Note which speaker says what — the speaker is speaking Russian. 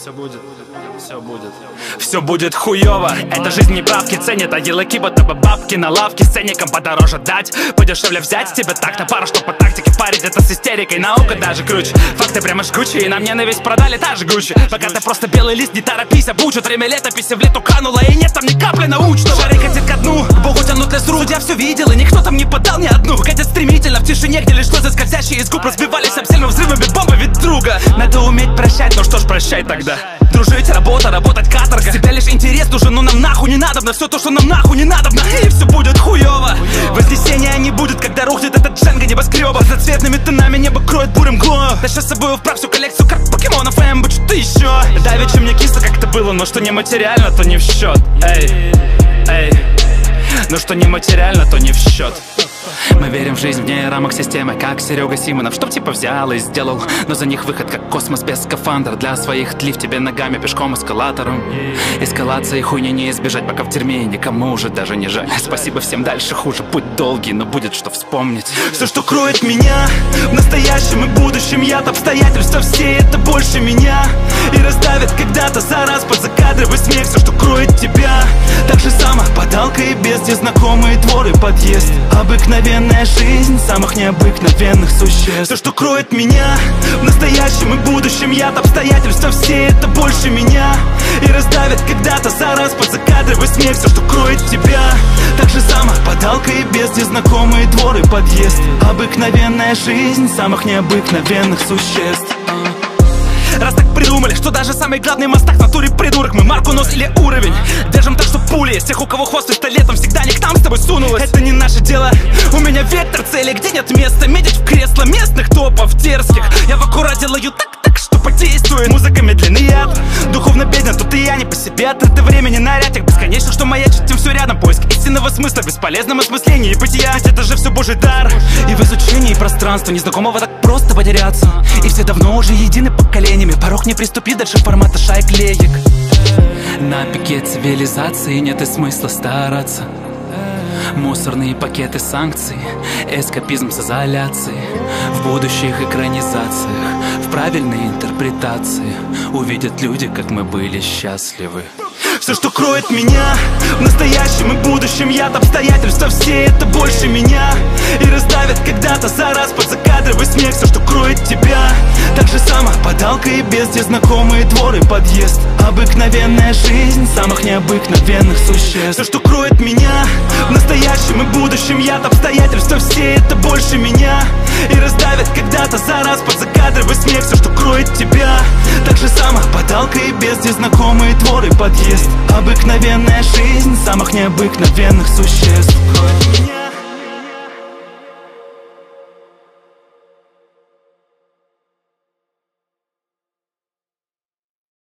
Speaker 1: Все будет хуёво. Эта жизнь неправки ценит, а елаки будто бы бабки на лавке. С ценником подороже дать, подешевле взять тебя так на пару, чтоб по тактике парить. Это с истерикой, наука даже круче. Факты прямо жгучие, и нам ненависть продали та же Гуччи. Пока ты просто белый лист, не торопись, обучат. Время летописи в лету кануло, и нет там ни капли научного. Шары катит ко дну, к Богу тянут лесру. Я все видел, и никто там не подал ни одну. Катят стремительно в тишине, где лишь слезы скользящие из губ разбивались об стену взрывами бомбы ведь друга. Надо уметь прощать, ну что ж, прощай тогда. Дружить, работа, работать, каторга. Всегда лишь интерес нужен, но нам нахуй не надобно. Все то, что нам нахуй не надобно, и все будет хуёво. Вознесения не будет, когда рухнет этот Дженга небоскреба. За цветными тонами небо кроет бурым мглою. Таща с собой вправь всю коллекцию карт покемонов, МБ, что-то еще. Давеча мне кисло, как это было, но что нематериально, то не в счет. Эй, эй. Но что нематериально, то не в счет. Мы верим в жизнь вне рамок системы, как Серега Симонов, чтоб типа взял и сделал. Но за них выход как космос без скафандра. Для своих тлив тебе ногами пешком эскалатором. Эскалации хуйни не избежать, пока в тюрьме никому уже даже не жаль. Спасибо всем, дальше хуже, путь долгий, но будет что вспомнить. Все, что кроет меня в настоящем и будущем, яд обстоятельства все, это больше меня. И раздавит когда-то за раз под закадровый смех. Все, что кроет тебя, так же само подалка и без незнакомые дворы, подъезд. Обыкновенная жизнь самых необыкновенных существ. Все, что кроет меня в настоящем и будущем, яд обстоятельства все, это больше меня. И раздавит когда-то за раз под закадровый смех. Все, что кроет тебя, так же само подалка и без незнакомые дворы, подъезд. Обыкновенная жизнь самых необыкновенных существ. Раз так придумали, что даже самый главный мастак в натуре придурок. Мы марку, нос или уровень держим так, что пули тех, у кого хвост пистолетом всегда не к нам с тобой сунулась. Это не наше дело, у меня вектор цели, где нет места медить в кресло местных топов дерзких. Я в аккурате лаю так, что подействует. Музыка медленный яд, духовно беден, тут и я не по себе. Отрыто времени на рядях бесконечно, что маячит, тем все рядом. Поиск истинного смысла в бесполезном осмыслении бытия. Ведь это же все божий дар, и в изучении пространства незнакомого так просто потеряться. И все давно уже едины поколениями, порог не приступи дальше формата шай-клеек. На пике цивилизации нет и смысла стараться. Мусорные пакеты санкций, эскапизм с изоляции. В будущих экранизациях, в правильной интерпретации увидят люди, как мы были счастливы. Все, что кроет меня в настоящем и будущем, яд обстоятельства все, это больше меня. И раздавит когда-то за раз под закадровый смех. Все, что кроет тебя, так же само подалка и без незнакомые дворы, подъезд. Обыкновенная жизнь самых необыкновенных существ. Все, что кроет меня в настоящем и будущем, яд обстоятельства все, это больше меня. И раздавит когда-то за раз под закадровый смех. Все, что кроет тебя, так же само подалка и без незнакомые дворы, подъезд. Обыкновенная жизнь самых необыкновенных существ. Кроет меня.